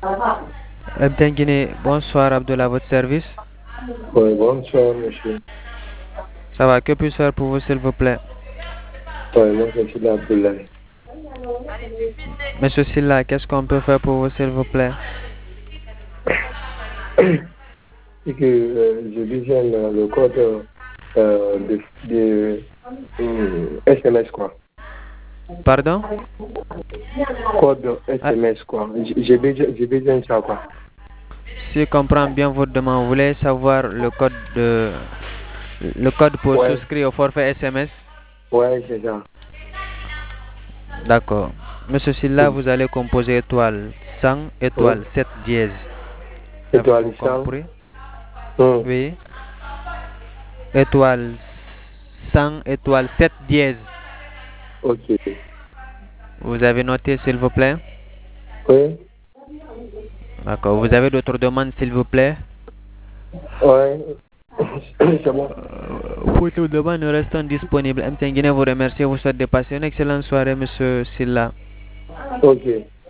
MTN Guinée, bonsoir Abdullah, à votre service. Oui, bonsoir, monsieur. Ça va, que puis-je faire pour vous, s'il vous plaît? Oui, moi, je suis Abdoulaye. Monsieur Silla, qu'est-ce qu'on peut faire pour vous, s'il vous plaît? C'est que je visionne le code de SMS, quoi. Pardon? Code Ah, SMS, quoi. J'ai besoin de ça, quoi. si je comprends bien votre demande, vous voulez savoir le code pour Ouais, souscrire au forfait SMS? ouais, c'est ça. D'accord. Monsieur Silla, vous allez composer étoile 100, Oui. étoile 7 dièse. Avez-vous Étoile 100. compris? Oui. Étoile 100, étoile 7 dièse. Ok. Vous avez noté, s'il vous plaît? Oui. D'accord. Vous avez d'autres demandes, s'il vous plaît? Ouais. C'est bon. Votre demande restant disponible. MTN Guinée vous remercie. Vous souhaite de passer une excellente soirée, monsieur Silla. Ok.